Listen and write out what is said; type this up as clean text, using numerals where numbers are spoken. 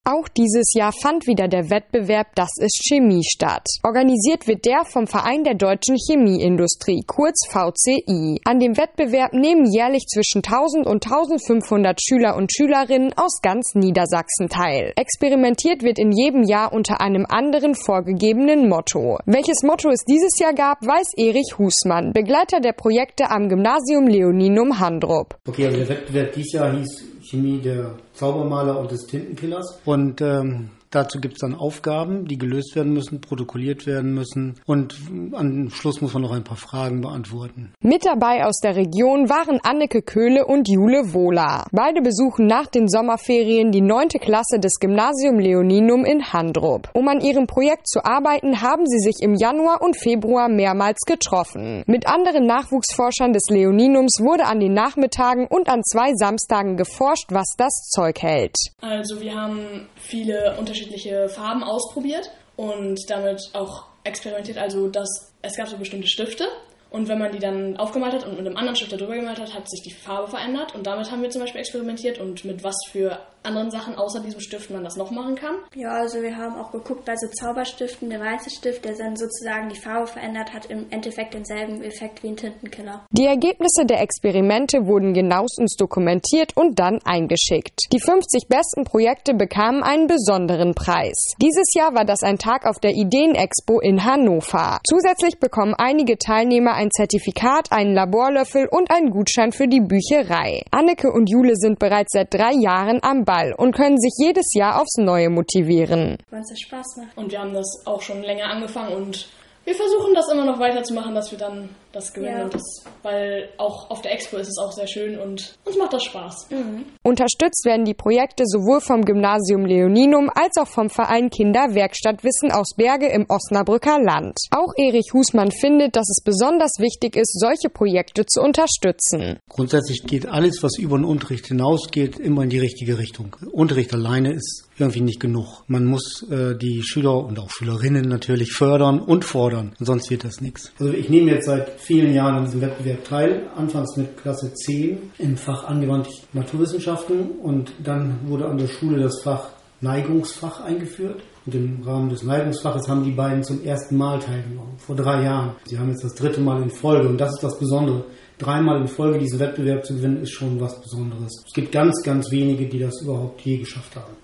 Auch dieses Jahr fand wieder der Wettbewerb Das ist Chemie statt. Organisiert wird der vom Verein der deutschen Chemieindustrie, kurz VCI. An dem Wettbewerb nehmen jährlich zwischen 1000 und 1500 Schüler und Schülerinnen aus ganz Niedersachsen teil. Experimentiert wird in jedem Jahr unter einem anderen vorgegebenen Motto. Welches Motto es dieses Jahr gab, weiß Erich Husmann, Begleiter der Projekte am Gymnasium Leoninum Handrup. Okay, also der Wettbewerb dieses Jahr hieß Chemie der Zaubermaler und des Tintenkillers. Und dazu gibt es dann Aufgaben, die gelöst werden müssen, protokolliert werden müssen. Und am Schluss muss man noch ein paar Fragen beantworten. Mit dabei aus der Region waren Anneke Köhle und Jule Wohler. Beide besuchen nach den Sommerferien die 9. Klasse des Gymnasium Leoninum in Handrup. Um an ihrem Projekt zu arbeiten, haben sie sich im Januar und Februar mehrmals getroffen. Mit anderen Nachwuchsforschern des Leoninums wurde an den Nachmittagen und an 2 Samstagen geforscht, was das Zeug hält. Also wir haben viele unterschiedliche Farben ausprobiert und damit auch experimentiert. Also es gab so bestimmte Stifte und wenn man die dann aufgemalt hat und mit einem anderen Stift darüber gemalt hat, hat sich die Farbe verändert und damit haben wir zum Beispiel experimentiert und mit was für anderen Sachen außer diesem Stift man das noch machen kann. Ja, also wir haben auch geguckt bei so Zauberstiften, der weiße Stift, der dann sozusagen die Farbe verändert, hat im Endeffekt denselben Effekt wie ein Tintenkiller. Die Ergebnisse der Experimente wurden genauestens dokumentiert und dann eingeschickt. Die 50 besten Projekte bekamen einen besonderen Preis. Dieses Jahr war das ein Tag auf der Ideenexpo in Hannover. Zusätzlich bekommen einige Teilnehmer ein Zertifikat, einen Laborlöffel und einen Gutschein für die Bücherei. Anneke und Jule sind bereits seit 3 Jahren am Ball und können sich jedes Jahr aufs Neue motivieren. Weil es ja Spaß macht. Und wir haben das auch schon länger angefangen und wir versuchen das immer noch weiterzumachen, dass wir dann das gewinnen. Ja. Und weil auch auf der Expo ist es auch sehr schön und uns macht das Spaß. Mhm. Unterstützt werden die Projekte sowohl vom Gymnasium Leoninum als auch vom Verein Kinderwerkstattwissen aus Berge im Osnabrücker Land. Auch Erich Husmann findet, dass es besonders wichtig ist, solche Projekte zu unterstützen. Grundsätzlich geht alles, was über den Unterricht hinausgeht, immer in die richtige Richtung. Unterricht alleine ist irgendwie nicht genug. Man muss die Schüler und auch Schülerinnen natürlich fördern und fordern. Sonst wird das nichts. Also ich nehme jetzt seit vielen Jahren an diesem Wettbewerb teil. Anfangs mit Klasse 10 im Fach Angewandte Naturwissenschaften und dann wurde an der Schule das Fach Neigungsfach eingeführt. Und im Rahmen des Neigungsfaches haben die beiden zum ersten Mal teilgenommen, vor 3 Jahren. Sie haben jetzt das 3. Mal in Folge und das ist das Besondere. 3 Mal in Folge diesen Wettbewerb zu gewinnen, ist schon was Besonderes. Es gibt ganz, ganz wenige, die das überhaupt je geschafft haben.